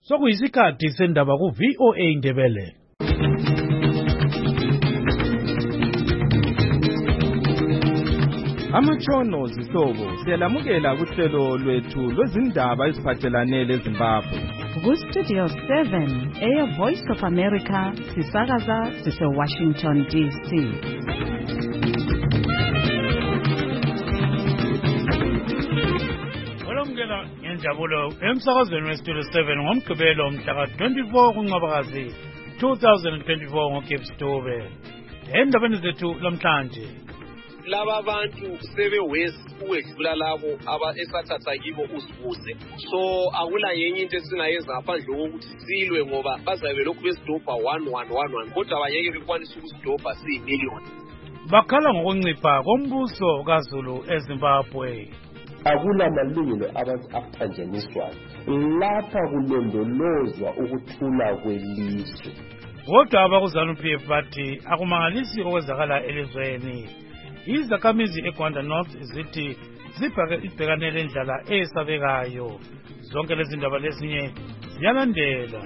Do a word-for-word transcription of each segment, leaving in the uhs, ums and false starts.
Sokuyisikhathi sendaba ku V O A Ndebele. Amatshono zihlobo siyalamukela kuhlelo lwethu lwezindaba eziphathelane leZimbabwe. Ku Studio seven, Air Voice of America, sisakaza sise Washington D C. Olomkela ngenjabulo emsakazweni we Studio seven ngomgqibelo mhla twenty-four kuNcwabakazi two thousand twenty-four ngoKipstobe. Endabeni zethu lamhlanje, laba bantu sebe west uwedlula labo aba esathatha kibo usibuze, so akula yenye into esingayenza ngaphandle kokuthi silwe ngoba bazabe lokhu besidobha one one one one kodwa abanyeke bekwanisa ukusidobha siyimillion. Bakhala ngokuncipha kombuso kaZulu eZimbabwe. Akula malungelo abantu aphanjaniswayo, lapha kulondolozwa ukuthula kwelizwe. Kodwa abakuzanu P F bathi akumangalisi okwenzakala elizweni. Izakhamizi eGwanda North zithi zibhekanele indlela esabekayo. Zonke lezi ndaba lezinye ziyalandela.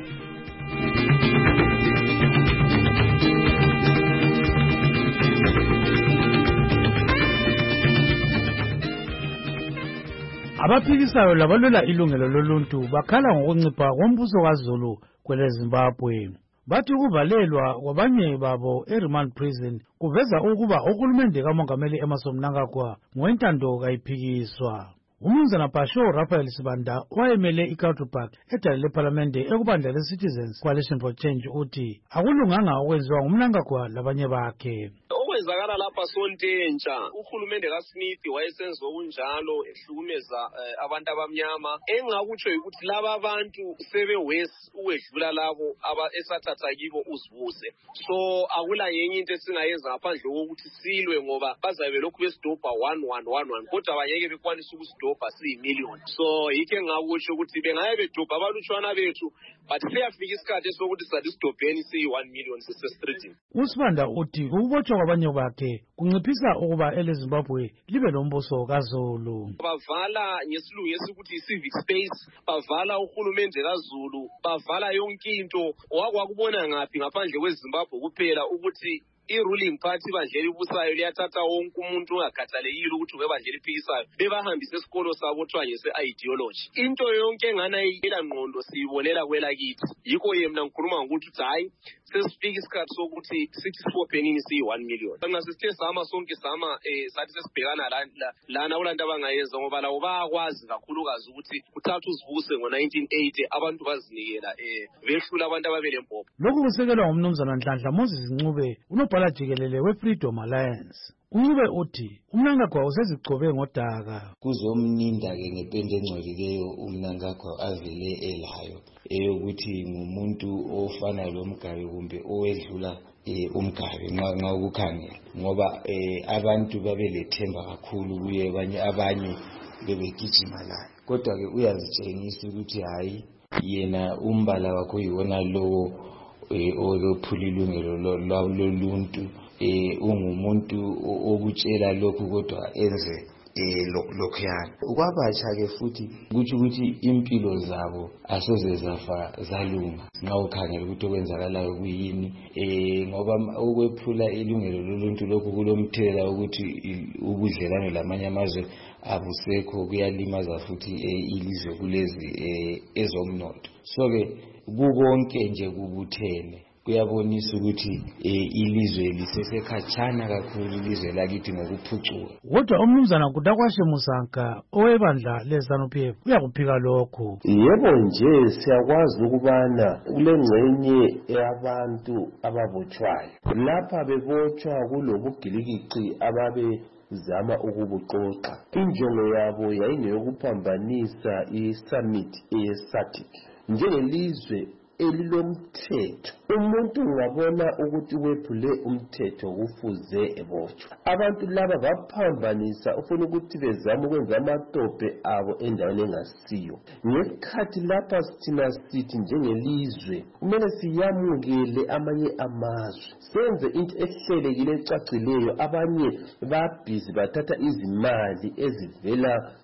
Abaphikisayo labalwela ilungelo loluntu bakhala ngokuncipha kombuso kaZulu kwele Zimbabwe. Bathi ukuvalelwa kwabanye babo eRemand Prison kuveza ukuba uhulumende kaMongameli Emmerson Mnangagwa ngoentando kayiphikiswa. Umnumzana Basho Raphael Sibanda wayemele iCulturepark edale leParlamente ekubandla leCitizens Coalition for Change uthi akulunganga okwenziwa nguMnangagwa labanye bakhe. Okwenzakala lapha sontentsha uhulumende kaSmith wayesenza okunjalo ehlukumeza uh, abantu abamnyama. Engakutsho ukuthi laba abantu sebe west uwedlula labo aba esathatha kibo usibuze, so akula yenye into esingayenza ngaphandle kokuthi silwe ngoba bazabe lokhu besidobha one one one one kodwa abanyeke bekwanisa ukusidobha siyimillion. So yike ngakutsho ukuthi bengaye bedobha abalutshwana bethu, but siyafika isikhathi sokuthi sathi sidobheni siyi one million sisestreetini. uSibanda uthi ukubotshwa kwabanye bakhe kunciphisa ukuba eleZimbabwe libe lombuso kaZulu. Bavala ngesilungu esikuthi civic space, bavala uhulumende kaZulu, bavala yonke into. Wakwakubona ngaphi ngaphandle kweZimbabwe kuphela ukuthi i-ruling party bandlela ibusayo liyathatha wonke umuntu ongakhathalekile ukuthi ubebandlela iphikisayo bebahambise esikolo sabo kuthiwa ngese-ideology. Into yonke engana iyela ngqondo siyibonela kwelakithi. Yikho ye mina ngikhuluma ngokuthi uthi hayi sesifika isikhathi sokuthi sithi sibophenini siyi one million. Nxa sesithe sama sonke sama eh sathi sesibhekana lana kulanto abangayenza ngoba lawo bayakwazi kakhulukazi ukuthi kuthatha uzibuse ngo nineteen eighty abantu bazinikela eh behlula abantu ababelempopho. Lokhu kusekelwa ngumnumzana Nhlanhla Moses Ncube unobhala jikelele weFreedom Alliance. Uncube uthi uMnangagwa usezigcobe ngodaka. Kuzomninda ke ngepende engcolileyo uMnangagwa avele elayo eyokuthi ngumuntu ofana loMgabe kumbe owedlula eh uMgabe nxa ukukhangela ngoba eh abantu babelethemba kakhulu kuye abanye abanye bebegijima la, kodwa ke uyazitshengisa ukuthi hayi yena umbala wakho yiwona lowo eh olophula ilungelo loluntu, eh ungumuntu okutshela lokhu kodwa enze eh lokhuyana. Ukwabatsha ke futhi kuthi ukuthi impilo zabo asoze zafa zalunga nxa ukhangela ukuthi okwenzakalayo kuyini, eh ngoba ukwephula ilungelo loluntu lokhu kulomthelela ukuthi ubudlelane lamanye amazwe abusekho, kuyalimaza futhi ilizwe kulezi ezomnotho. So ke kukonke nje kubuthene kuyabonisa ukuthi ilizwe lisesekhatshana kakhulu ilizwe lakithi ngokuphucuka. Kodwa umnumzana Kudakwashe Musanka owebandla leZanu P F uyakuphika lokho. Yebo nje siyakwazi ukubana kulengcenye yabantu ababotshwayo lapha bebotshwa kulobugilikici ababe zama ukubuqoqa. Injongo yabo yayingeyokuphambanisa i-summit ye-SADC njengelizwe elilomthetho. Umuntu ngabona ukuthi wephule umthetho kufuze ebotshwe. Abantu laba baphambanisa ufuna ukuthi bezama ukwenza amatophe abo endaweni engasiyo. Ngesikhathi lapha sithina sithi njengelizwe kumele siyamukele amanye amazwe, senze into ehlelekile ecacileyo. Abanye babhizi bathatha izimali ezivela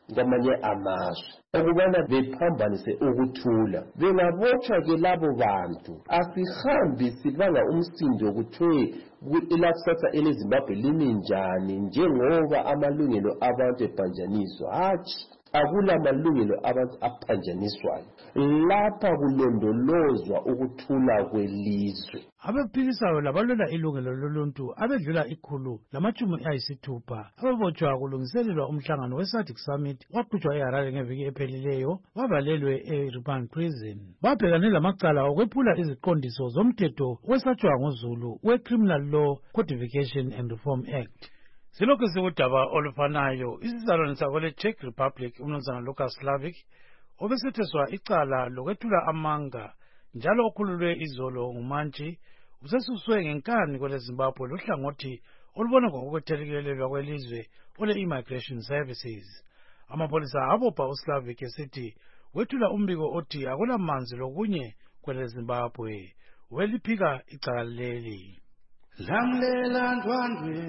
ngamanye amazwe ukubana bephambanise ukuthula. Bengabotshwa ke labo bantu asihambi sibanga umsindo kuthiwe ilakusasa eleZimbabwe limi njani njengoba amalungelo abantu ebhanjaniswa. Hatshi, akula malungelo abantu aphanjaniswayo. Lapha kulondolozwa ukuthula kwelizwe. Abaphikisayo labalwela ilungelo loluntu abedlula ikhulu lamatshumi ayisithupha ababotshwa kulungiselelwa umhlangano we-SADC Summit waqhutshwa eHarare ngeviki ephelileyo bavalelwe e-Remand Prison. Babhekane lamacala okwephula iziqondiso zomthetho wesatshwa ngozulu we-Criminal Law Codification and Reform Act. Silokhu sikudaba olufanayo, isizalwane sakwele Czech Republic umnumzana Lucas Slavic obesetheswa icala lokwethula amanga njalo okhululwe izolo ngumantshi usesuswe ngenkani kwele Zimbabwe lohlangothi olubona ngokwethelelelwa kwelizwe ole Immigration Services. Amapolisa abopha uSlavic esithi wethula umbiko othi akulamanzi lokunye kwele Zimbabwe. Weliphika icala leli. Lamlela ndwandwe,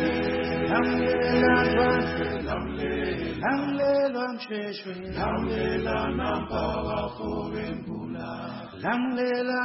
lamlela ndwandwe, lamlela msheshwe, lamlela nampaka fobembula, lamlela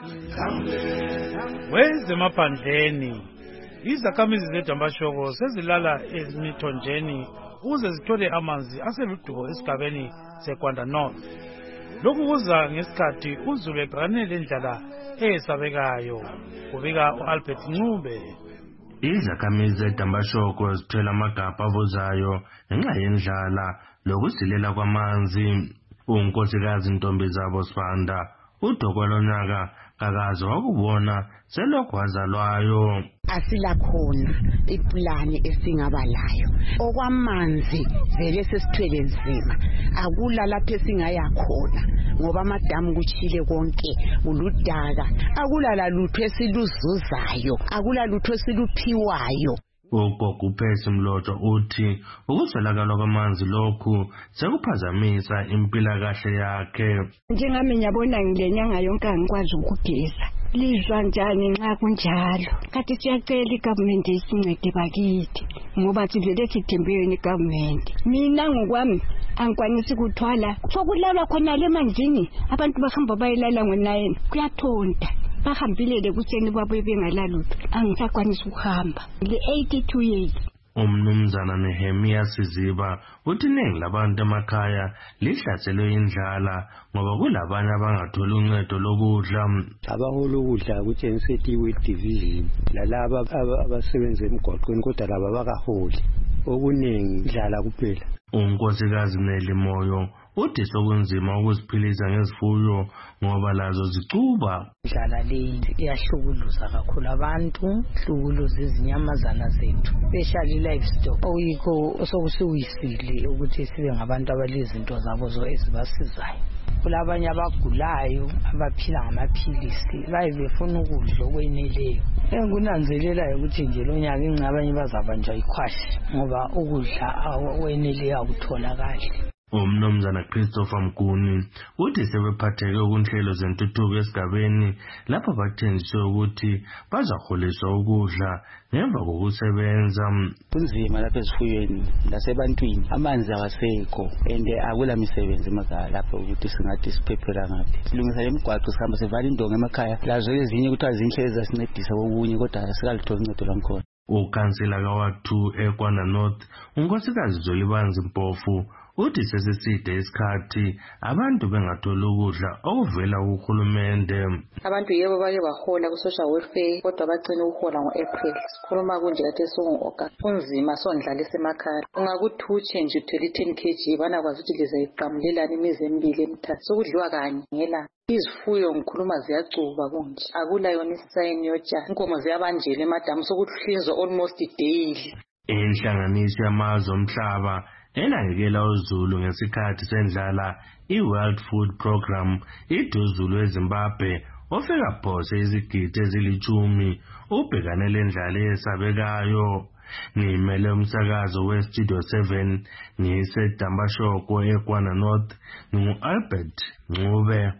ndwandwe. Wezemaphandleni izakhamizi zeDambashoko sezilala emithonjeni ukuze zithole amanzi aseludubo esigabeni seGwanda North. Lokhu kuza ngesikhathi uzulu ebhekane lendlala eyesabekayo, kubika u-Albert Ncube. Izakhamizi zeDambashoko zithwele amagabha avuzayo ngenxa yendlala lokusilela kwamanzi. Unkosikazi Ntombizabo Sibanda uDokolonyaka kakazi wakubona selokhu wazalwayo. Asilakhona iplani esingaba layo okwamanzi vele sesithwele nzima, akula lapho esingaya khona ngoba amadamu kuchile konke uludaka, akula lalutho esiluzuzayo, akula lutho esiluphiwayo. Ugogo uPhesi Mloto uthi ukuswelakala kwamanzi lokhu sekuphazamisa impilakahle yakhe. Njengami ngiyabona ngilenyanga yonke angikwazi ukugeza. Lizwa njani nxa kunjalo? Kathi siyacela igovernment isincede bakithi ngoba sivele sithembele igovernment. Mina ngokwami angikwanisi ukuthwala. Sokulalwa khona le manzini abantu bahamba bayilala ngo-nine kuyathonta. Bahambile kuseni babo bengalalutho. Angisakwanisi ukuhamba. Le-eighty-two years. Umnumzana Nehemia Siziba uthi iningi labantu emakhaya lihlaselwe indlala ngoba kulabanye abangatholi uncedo lokudla. Abahola ukudla kutshengisa ukuthi i-World Division lalaba abasebenza emgwaqweni kodwa laba bakaholi okuningi indlala kuphela. Unkosikazi Neli Moyo uthi sokunzima ukuziphilisa ngezifuyo ngoba lazo zicuba. Indlala leyi iyahlukuluza kakhulu abantu, hlukuluza izinyamazana zethu, especially livestock okuyikho osokusiwisile ukuthi sibe ngabantu abalezinto zabo zo ezibasizayo. Kulabanye abagulayo abaphila ngamaphilisi baye befuna ukudla okweneleyo. Engunanzelelayo ukuthi nje lo nyaka ingcabanye bazabanjwa ikhwashi ngoba ukudla okweneleyo akutholakali. Umnumzana Christopher Mguni uthi sebephatheke ukunhlelo zentuthuko esigabeni lapho bathenjiswe ukuthi bazaholiswa ukudla ngemva kokusebenza. Kunzima lapha ezifuyweni lasebantwini, amanzi awasekho ende akula misebenzi emakhaya lapho ukuthi singathi siphephela ngaphi. Silungisa lemigwaqo sihamba sivala indonga emakhaya lazo ezinye kuthiwa zinhlelo zasincedisa kokunye kodwa sikalitholi uncedo lwakhona. Ukhansila kaWard two eGwanda North unkosikazi Zolibanzi Mpofu uthi sesiside isikhathi abantu bengatholi ukudla okuvela kuhulumende. Abantu yebo bake bahola ku-social welfare kodwa bagcina ukuhola ngo-April. Sikhuluma kunje kade songo-August. Kunzima sondlala esemakhaya. Ungakuthutshe nje uthwele ten kilograms banakwazi ukuthi lizayiqamulelana imizi emibili emithathu. Sokudliwa kanye ngelanga. Izifuyo ngikhuluma ziyacuba kunje. Akula yona isayini yotshani. Inkomo ziyabanjela emadamu sokuhlinzwa almost daily. Inhlanganiso yamazwe omhlaba enakekela uzulu ngesikhathi sendlala i-World Food Program iduzulu eZimbabwe ofika phose izigidi ezilithumi ubhekane lendlala eyesabekayo. Ngimele umsakazo we-Studio seven ngisedambashoko eGwanda North ngu-Albert Ncube.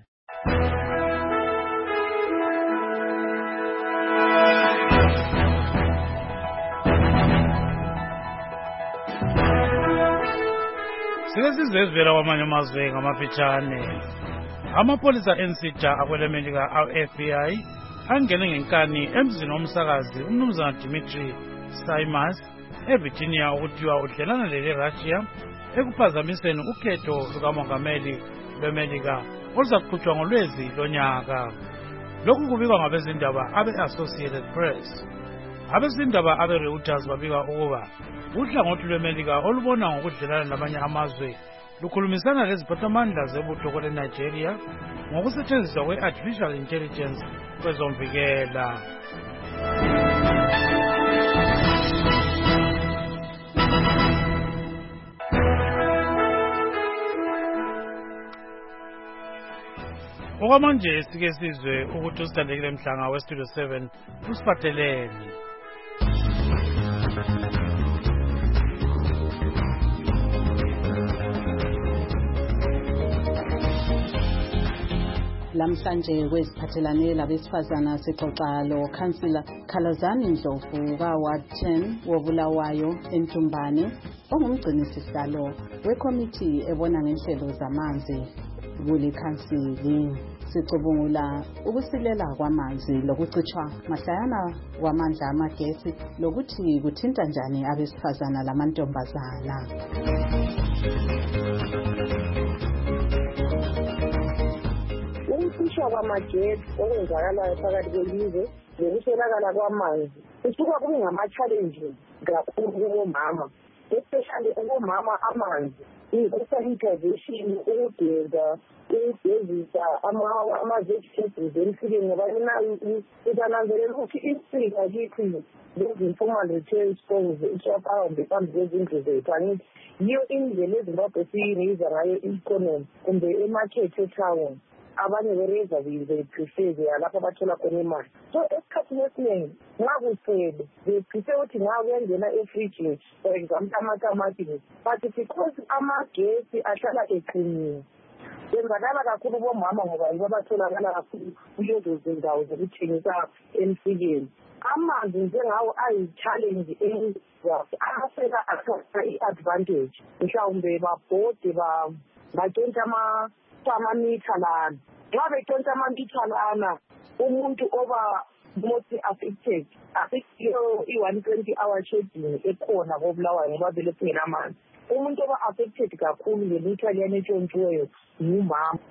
sike sizezivela kwamanye amazwe ngamafitshane. Amapolisa ensitha akwelemelika a-F B I angene ngenkani emzini womsakazi umnumzana Dimitri Simas eVirginia ukuthiwa udlelana lele-Russia ekuphazamiseni ukhetho lukamongameli lwemelika oluzakuqhutshwa ngolwezi lonyaka. Lokhu kubikwa ngabezindaba abe-Associated Press. Abezindaba abe-Reuters babika ukuba uhlangothi lwemelika olubona ngokudlelana namanye amazwe lukhulumisana leziphathamandla zebutho kwele-Nigeria ngokusetshenziswa kwe-artificial intelligence kwezomvikela. Okwamanje sike sizwe ukuthi usithandekile Mhlanga weStudio seven usiphatheleni. Lamhlanje kweziphathelane labesifazana sixoxa lo Councillor Khalazani Ndlovu ka Ward ten woBulawayo eNtumbane ongumgcinisihlalo wekomiti ebona ngenhlelo zamanzi kule council. Sicubungula ukusilela kwamanzi lokucitshwa mahlayana kwamandla amagesi lokuthi kuthinta njani abesifazana lamantombazana. Ukucitshwa kwamagesi okwenzakalayo phakathi kwelizwe lokuswelakala kwamanzi kusuka kube ngama-challenges kakhulu kubomama, especially kubomama amanzi. I-sanitization, ukugeza, ukugezisa ama-vegetables emfileni ngoba utananzelela ukuthi insika kithi lezi informal retail stores ishaphahamba phambi kwezindlu zethu. Angithi yiyo indlela eZimbabwe siyiniza ngayo i-economy kumbe emarket etown. Abanye bereza beprefer lapho abathola khona imali. So esikhathini esiningi nxa kusele beprefer ukuthi nxa kuyangena efrijini, for example amatamatisi, but because amagesi ahlala eqinile benzakala kakhulu bomama ngoba yibo abatholakala kakhulu kulezo zindawo zokuthengisa emsikeni. Amanzi njengawo ayi-challenge enkulu, aseka athatha i-advantage mhlawumbe babhode batshontsha amamitha lana. Nxa betshontsha amamitha lana umuntu oba most affected affectiyo i-one twenty hour shedding ekhona koBulawayo ngoba vele singelamanzi. Umuntu oba affected kakhulu ngemitha liyana etshontshiweyo ngumama.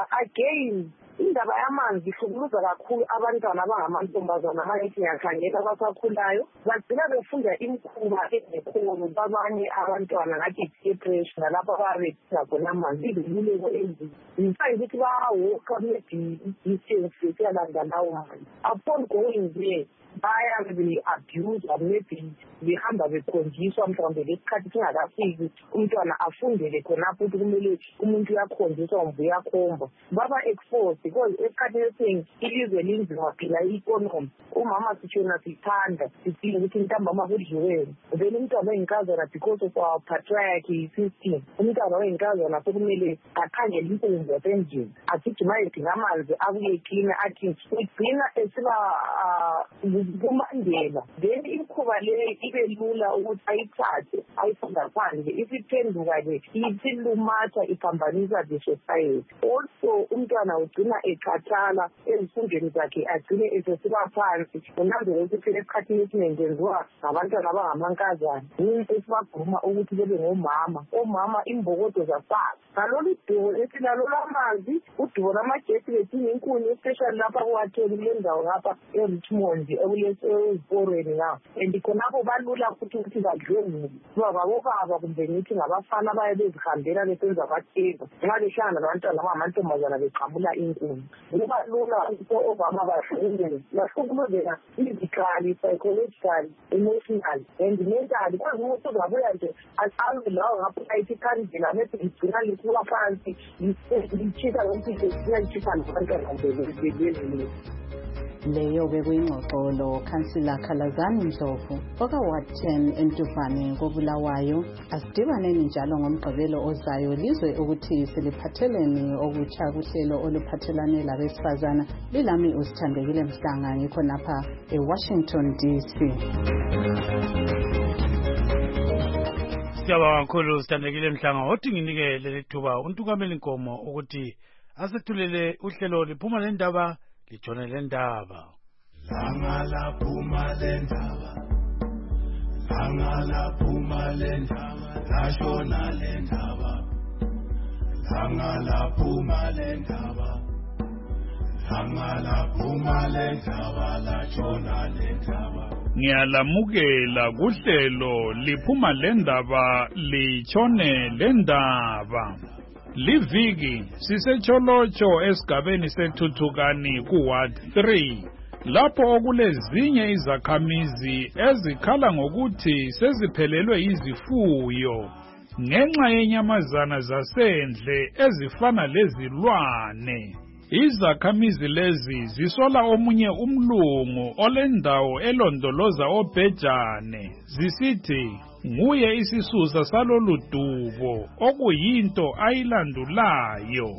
Again indaba yamanzi ihlukuluza kakhulu abantwana abangamantombazana amanyethi ngiyakhangela abasakhulayo bagcina befunda imikhuba engekhona babanye abantwana ngathi depression nalapho ababedinga khona amanzi iluleko enzima ngisayi ukuthi bawoka maybe distance besiyalanda lawo manzi upon going there baya be-abuse maybe behamba bekhonjiswa mhlawumbe lesikhathi singakafiki umntwana afundele khonapho ukuthi kumele umuntu uyakhonjiswa kumbe uyakhomba baba-exposed because esikhathini esiningi ilizwe linzima phela i-economy. Umama sitshona sithanda sidinga ukuthi ntambama kudliweni then umntwana oyinkazana because of our patriarchy system umntwana oyinkazana sokumele akhangele impumbi yasendlini agijima edinga amanzi abuye eklina athi ugcina esiba kumandela then imikhuba le ibe lula ukuthi ayithathe ayifunda phandle isiphenduka-ke isilumatha iphambanisa the society. Also umntwana ugcina ekhathala ezifundweni zakhe agcine esesiba phansi unanzele ukuthi esikhathini esiningi kwenziwa ngabantwana abangamankazana yinto esibaguma ukuthi bebe ngomama. Omama imbokodo zafaka ngalolu dubo esilalo lwamanzi udubo lwamagesi bedinga inkuni especially lapha kuwatheni kule ndawo ngapha eRichmond ekuleseziporweni ngawo and khonapho balula futhi ukuthi badlwengule kuba babobaba kumbe ngithi ngabafana baye bezihambela besenza batheka nxa behlangana labantwana abangamantombazana beqamula inkuni kuba lula ukuthi obama badlwengule bahlukuluzeka physically, psychologically, emotionally and mentally kwazi ukuthi uzabuya nje acabe lawo ngapho ayithi khandlela bese ligcina lisuka phansi lichitha lonke ligcina lichitha nabantwana bezini. Leyo bekuyingxoxo lo Councillor Khalazani Ndlovu oka Ward ten eNtumbane koBulawayo. Asidibaneni njalo ngomgqibelo ozayo lizwe ukuthi siliphatheleni okutsha kuhlelo oluphathelane labesifazana. Lilami usithandekile Mhlanga ngikho napha eWashington D C. Siyabonga kakhulu sithandekile Mhlanga othi nginike leli thuba uNtukamela Nkomo ukuthi asethulele uhlelo liphuma lendaba lijone lendaba. Langa laphuma lendaba Langa laphuma lendaba lashona lendaba Langa laphuma lendaba Langa laphuma lendaba lashona lendaba. Ngiyalamukela kuhlelo liphuma lendaba lichone lendaba. Liviki sisecholocho esigabeni sethuthukani ku Ward three lapho okulezinye izakhamizi ezikhala ngokuthi seziphelelwe izifuyo ngenxa yenyamazana zasendle ezifana lezilwane. Izakhamizi lezi zisola omunye umlungu olendawo elondoloza obhejane zisithi nguye isisusa salolu dubo okuyinto ayilandulayo.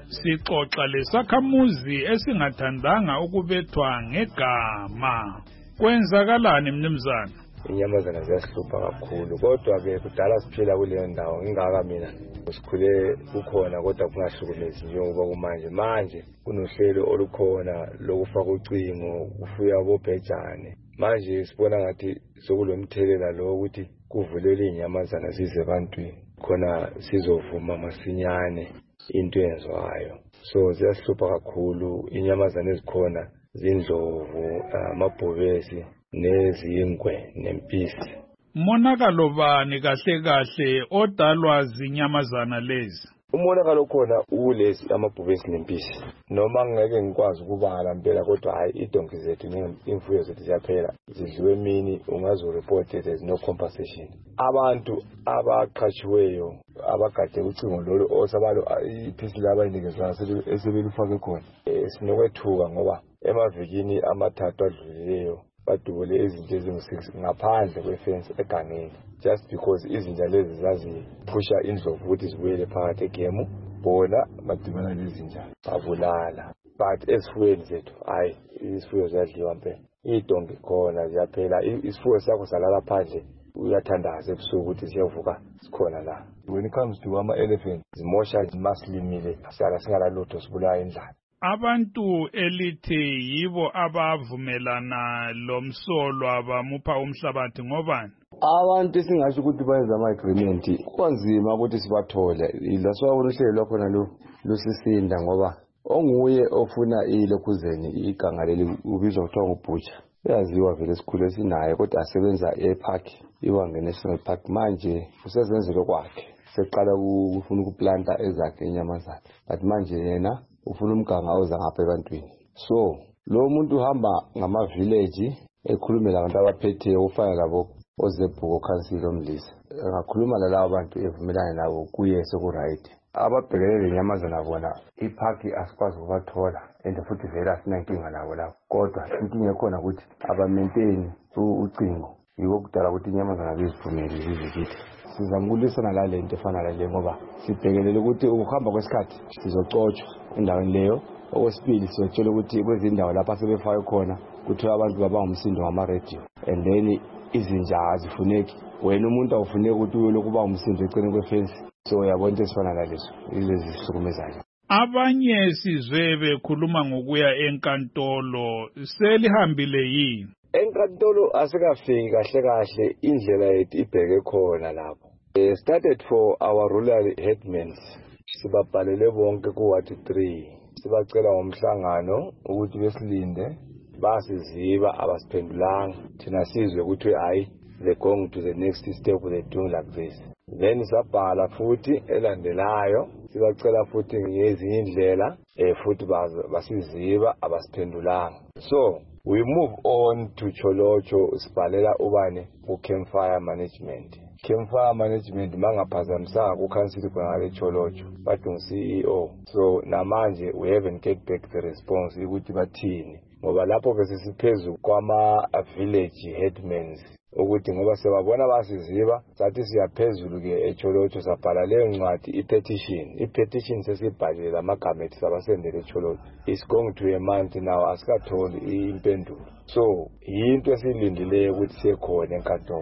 Sixoxa lesakhamuzi esingathandanga ukubethwa ngegama. Kwenzakalani mnumzana? Inyamazana ziyasihlupha kakhulu kodwa ke kudala siphila kuleyo ndawo ngingaka mina sikhule kukhona kodwa kungahlukumezi njengoba kumanje manje kunohlelo olukhona lokufaka ucingo kufuya bobhejane. Manje sibona ngathi sokulomthelela lo ukuthi kuvulele inyamazana zize ebantwini khona sizovuma masinyane into yenziwayo. So ziyasihlupha kakhulu inyamazana ezikhona zindlovu, amabhubesi nezingwe nempisi. Monakalo bani kahle kahle odalwa zinyamazana lezi? Umonakalo khona ulezi amabhubesi nempisi. Noma ngeke ngikwazi ukubala impela kodwa hayi idonki zethu imfuyo zethu ziyaphela. Zidliwe emini ungazo report there is no compensation. Abantu abaqhatshiweyo abagade ucingo lolo osabalo iphisi laba inikezana esebelifake khona. Sinokwethuka ngoba emavikini amathathu adlulileyo badubule izinto ezingu-six ngaphandle kwefence egangeni just because izinja lezi zaziphusha indlovu ukuthi zibuyele phakathi egemu bona badibana lezinja babulala. But esifuyweni zethu hayi isifuyo ziyadliwa mpela. Idonki khona ziyaphela. Isifuyo sakho salala phandle uyathandaza ebusuku ukuthi siyavuka sikhona la. When it comes to ama-elephant zimosha masilimile sala singalalutho sibulawa indlala. Abantu elithi yibo abavumelana lomsolwa bamupha umhlabathi ngobani? Abantu singasho ukuthi bayenza ama-agreement kwanzima ukuthi sibathole. Ilaswabona uhlelo lwakhona lo lusisinda ngoba onguye ofuna ilokhuzeni iganga leli ubizwa kuthiwa ngubhutsha. Uyaziwa vele esikhulu esinaye kodwa asebenza epark iwange national park manje usezenzele kwakhe. Seqala ukufuna ukuplanta ezakhe inyamazana. But manje yena ufuna umganga oza ngapha ebantwini. So lo muntu uhamba ngama-village ekhulumela abantu abaphethe ufana labo ozebhuko council omlisa. Ngakhuluma lalabo bantu evumelana nabo kuye sekuright. Ababhekene lenyamazana bona ipark asikwazi ukubathola and futhi vele asinankinga nabo lapho. Kodwa inkinga ekhona ukuthi aba-maintain ucingo yiwo kudala ukuthi inyamazana beziphumele zizikithi. Sizamkulisana la lento efana lale ngoba sibhekelele ukuthi ukuhamba kwesikhathi sizocotshwa endaweni leyo. Okwesibili siyotshela ukuthi kwezindawo lapha sebefake khona kuthiwa abantu baba umsindo ngama-radio and then izinja azifuneki. Wena umuntu awufuneki ukuthi uyokuba umsindo eceleni kwefence. So uyabona into esifana nalezo ilezi zisukumezayo. Abanye sizwe bekhuluma ngokuya enkantolo selihambile yini? Enkantolo asikafiki kahle kahle indlela yethu ibheke khona lapho. We started for our rural headmen. Sibabhalele bonke ku Ward three. Sibacela ngomhlangano ukuthi besilinde basiziba abasiphendulanga. Thina sizwe ukuthi hayi they going to the next step they do like this. Then sabhala futhi elandelayo sibacela futhi ngezinye indlela eh futhi basiziba abasiphendulanga. So we move on to Cholocho sibhalela ubani ku campfire management. Campfire management mangaphazamisanga ku council kwangale Cholocho bathi ngu C E O. So namanje we haven't get back the response ukuthi bathini ngoba lapho bese siphezulu kwama village headmen ukuthi ngoba sebabona basiziba sathi siyaphezulu ke eCholocho sabhala leyo ncwadi i-petition i-petition sesibhalile amagama ethi sabasendele eCholocho. It's going to a month now asikatholi impendulo. So yinto esilindileyo ukuthi siyekhona enkantolo.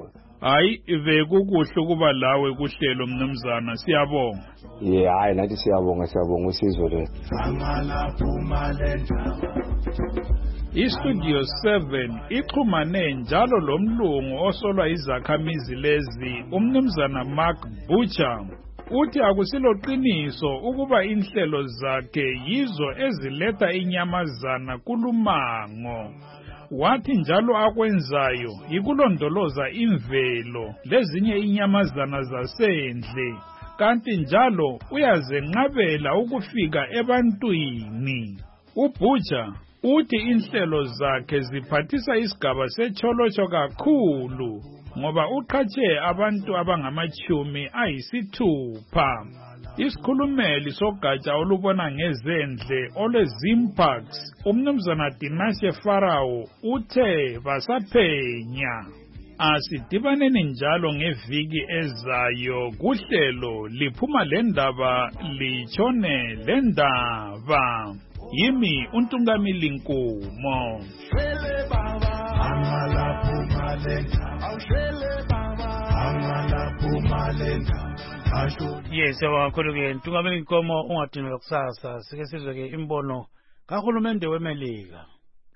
Hayi bekukuhle ukuba lawe kuhlelo mnumzana, siyabonga. Yeah, hayi nathi siyabonga siyabonga usizo le. iStudio seven ixhumane njalo lomlungu osolwa izakhamizi lezi umnumzana Mark Butcher. Uthi akusilo qiniso ukuba inhlelo zakhe yizo eziletha inyamazana kulumango. Wathi njalo akwenzayo yikulondoloza imvelo lezinye inyamazana zasendle, kanti njalo uyazenqabela ukufika ebantwini. uButcher uthi inhlelo zakhe ziphathisa isigaba seCholotsho kakhulu ngoba uqhatshe abantu abangamachumi ayisithupha. Isikhulumeli sogatsha olubona ngezendle olweZimparks umnumzana Dinashe Farao uthe basaphenya. Asidibaneni njalo ngeviki ezayo kuhlelo liphuma lendaba litshone lendaba. Yimi uNtungamili Nkumo. Yes, wakhuluke Ntungamili Nkomo ungadinwa kusasa sike sizwe ke imbono kahulumende weMelika.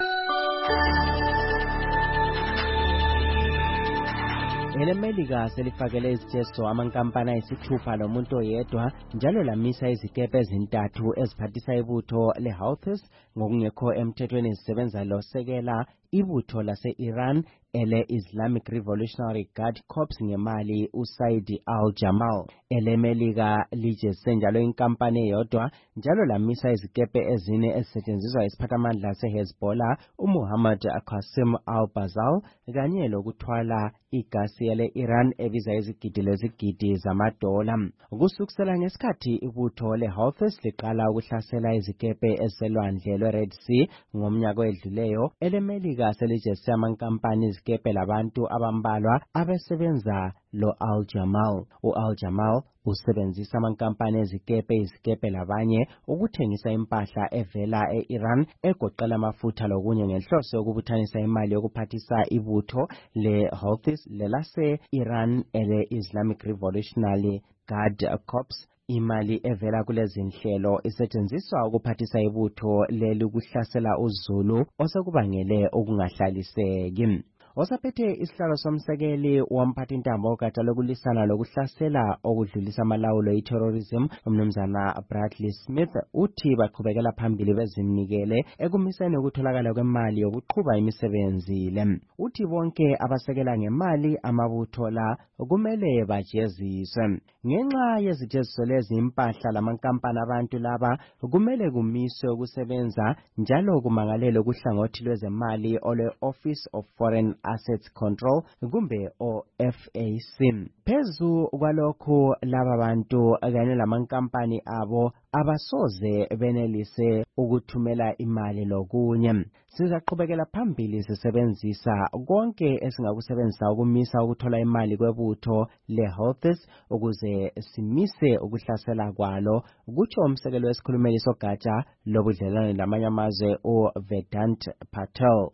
EleMelika selifakele isiteso amankampani ayisithupha lomuntu oyedwa njalo lamisa izikepe ezintathu eziphathisa ibutho leHouthis ngokungekho emthethweni zisebenza losekela ibutho lase-Iran ele-Islamic Revolutionary Guard Corps ngemali uSaidi al-Jamal. EleMelika lijezise njalo inkampani eyodwa njalo lamisa izikepe ezine ezisetshenziswa isiphathamandla seHezbollah uMuhammad Qasim al-Bazal kanye lokuthwala igasi yele-Iran ebiza izigidi lezigidi zamadola. Kusukela ngesikhathi ibutho leHouthis liqala ukuhlasela izikepe eziselwandle lwe-Red Sea ngomnyaka odluleyo, EleMelika selijezise amankampani izikepe labantu abambalwa abesebenza lo al-Jamal. U-al-Jamal usebenzisa amankampani ezikepe izikepe labanye ukuthengisa impahla evela e-Iran egoqela amafutha lokunye ngenhloso yokubuthanisa imali yokuphathisa ibutho leHouthis lelase-Iran ele-Islamic Revolutionary Guard Corps. Imali evela kulezi nhlelo isetshenziswa ukuphathisa ibutho leli ukuhlasela uZulu osekubangele ukungahlaliseki. Osaphethe isihlalo somsekeli womphathintambo ogatsha lokulisana lokuhlasela okudlulisa amalawulo i-terrorism umnumzana Bradley Smith uthi baqhubekela phambili bezimnikele ekumiseni ukutholakala kwemali yokuqhuba imisebenzi le. Uthi bonke abasekela ngemali amabutho la kumele bajeziswe. Ngenxa yezijeziso lezi impahla lamankampani abantu laba kumele kumiswe ukusebenza njalo kumangalele ukuhlangothi lwezemali olwe-Office of Foreign Assets Control kumbe o F A C. Phezu kwalokho laba bantu kanye lamankampani abo abasoze benelise ukuthumela imali lokunye. Sizaqhubekela phambili sisebenzisa konke esingakusebenzisa ukumisa ukuthola imali kwebutho leHouthis ukuze simise ukuhlasela kwalo, kutsho umsekeli wesikhulumeli sogatsha lobudlelwano lamanye amazwe uVedant Patel.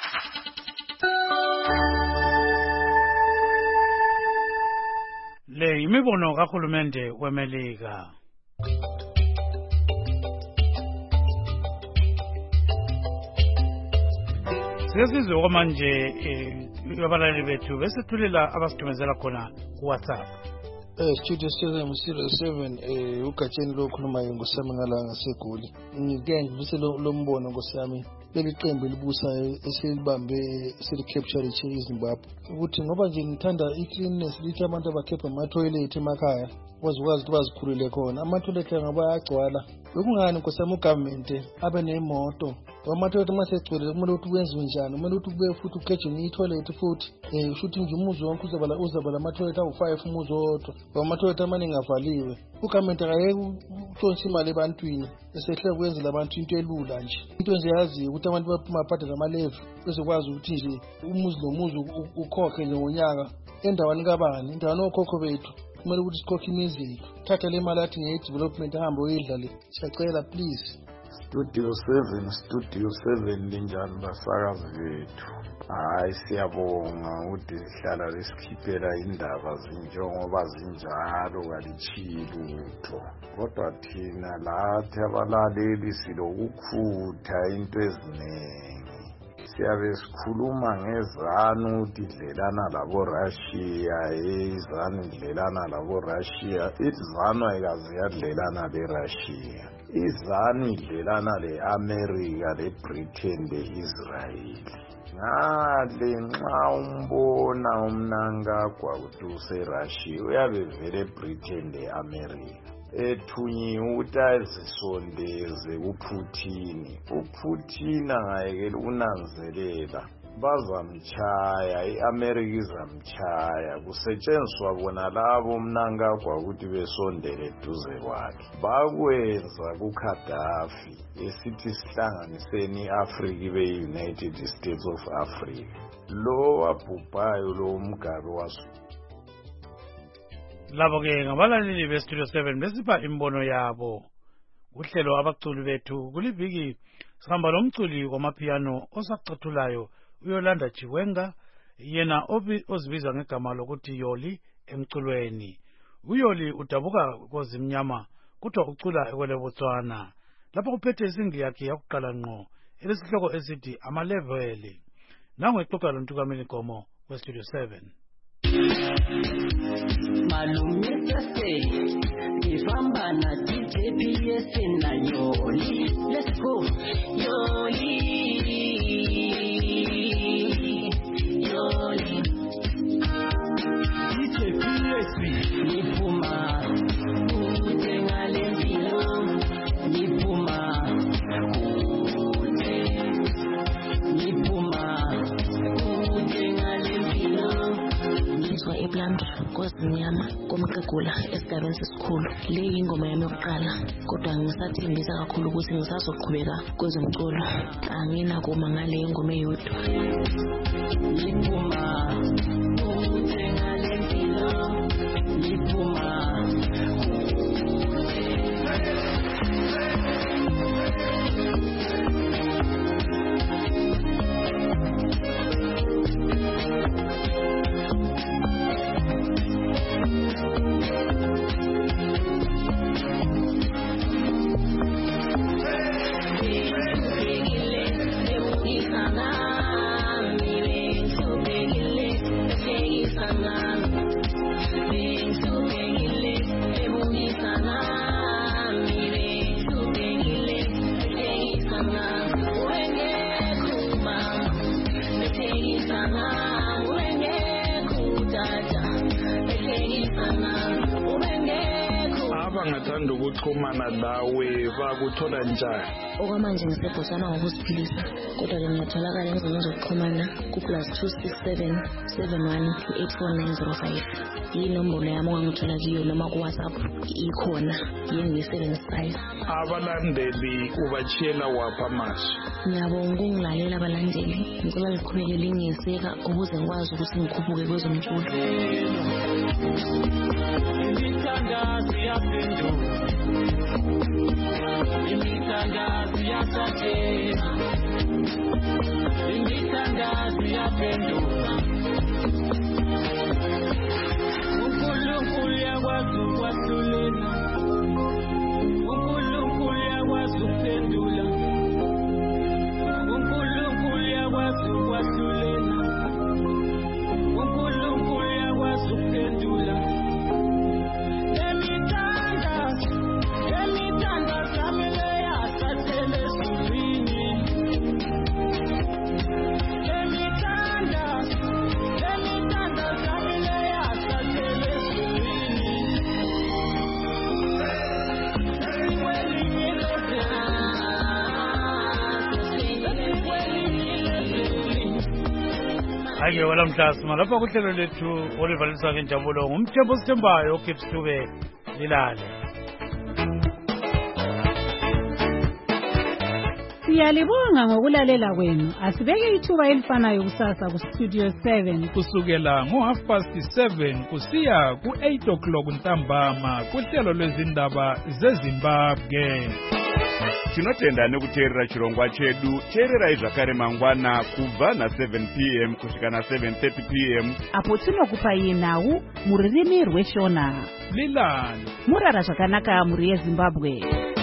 Le imibono kahulumende weMelika. Sesizwe kwamanje abalali bethu besithulela abasithumezela khona kuWhatsApp. Eh studio seven zero seven eh ugatsheni lokhulumayo ngosami ngalanga segoli. Ngike ngivise lo mbono ngosami. Leli qembu libusayo esilibambe selicapture iZimbabwe. Ukuthi ngoba nje ngithanda icleanness lithi abantu abakhepha ama-toilet emakhaya bazokwazi ukuthi bazikhulule khona. Ama-toilet ngaba yagcwala. Lokungani nkosami ugovernment abe nemoto. Ama-toilet masegcwele kumele ukuthi wenziwe njani? Kumele ukuthi kube futhi ugeje i-toilet futhi eh futhi nje umuzi wonke uzabala uzabala ama-toilet awu five umuzi wodwa. Ama-toilet amaningi avaliwe. Ugovernment akayeke utshonisa imali ebantwini esehle kwenzela abantu into elula nje. Into nje yazi ukuthi abantu baphuma bhadala ama-levy bezokwazi ukuthi nje umuzi nomuzi ukhokhe nje ngonyaka endaweni kabani indawo okhokho bethu. Kumele ukuthi sikhokhe imizi yethu. Thatha le mali athi nge-development ahambe oyidla le. Siyacela please. Studio seven, Studio seven linjani basakazi bethu. Hayi siyabonga ukuthi sihlala lesikhiphela indaba zinjengoba zinjalo kalichili lutho. Kodwa thina lathi abalaleli silokukhutha into eziningi. Siyabe sikhuluma ngezanu ukuthi idlelana labo Russia, izanu idlelana labo Russia. Izanu ayikaze yadlelana le Russia. Izanu idlelana le America, le Britain, le Israel. Ngale nxa umbona umnankagwa ukuthi useRussia uyabe vele Britain le-America ethunyiwe ukuthi azisondeze kuPutin. uPutin angayekela unanzelela bazamchaya, i-America izamchaya, kusetshenziswa bona labo umnankagwa ukuthi besondele duze kwakhe. Bakwenza kuGaddafi esithi sihlanganiseni i-Africa ibe United States of Africa. Lo wabhubhayo lo umgabe waso. Labo ke ngabalaleli beStudio seven besipha imbono yabo. Uhlelo abaculi bethu kuliviki sihamba lomculi wamapiano osacathulayo uYolanda Chiwenga, yena ozibiza ngegama lokuthi Yoli emculweni. uYoli udabuka kozimnyama kodwa ucula ekwele Botswana. Lapho uphethe isingli yakhe yakuqala ngqo elesihloko esithi amaleveli. Nangu exoxa loNtukameli Gomo weStudio seven. Malume Tese, ifamba na D J P S na Yoli. Let's go, Yoli, Yoli. D J P S, nipuma, utenga lenzilo, nipuma, ute, nipuma, utenga lenzilo. Ngizwa ePlando kozinyama komqegula esigabeni sesikhulu. Le ingoma yami yokuqala kodwa ngisathembisa kakhulu ukuthi ngisazoqhubeka kwezomculo. Anginakuma ngale ingoma eyodwa. Liphuma uthenga lempilo, liphuma abangathanda ukuxhumana lawe bakuthola njani? Okwamanje ngiseBotswana ngokuziphilisa kodwa ke ngiyatholakala ezingeni zokuxhumana ku-plus two six seven seven one eight four nine zero five. Inombolo yami ongangithola kiyo noma ku-WhatsApp ikhona yengiyisebenzisayo. Abalandeli ubachiyela wapha amazwi? Ngiyabonga ukungilalela abalandeli. Ngicela liqhubeke lingeseka ukuze ngikwazi ukuthi ngikhuphuke kwezomculo. Imithandazo yaphenduka, imithandazo yasathela, imithandazo yaphenduka. uNkulunkulu yakwazi ukwahlulela, uNkulunkulu yakwazi ukuphendula, uNkulunkulu yakwazi ukwahlulela, uNkulunkulu yakwazi ukuphendula. Ake wala mhlasima lapha kuhlelo lethu olivalisa ngenjabulo ngumthembo sithembayo okepsube lilale. Siyalibonga ngokulalela kwenu. Asibeke ithuba elifanayo kusasa ku Studio seven kusukela ngo half past seven kusiya ku eight o'clock ntambama kuhlelo lwezindaba zeZimbabwe. tinotenda nekuteerera chirongwa chedu. teererai zvakare mangwana kubva na-seven p m kusvika na-seven thirty p m apo tinokupai nhau mururimi rweshona. lilani murara zvakanaka mhuri yezimbabwe.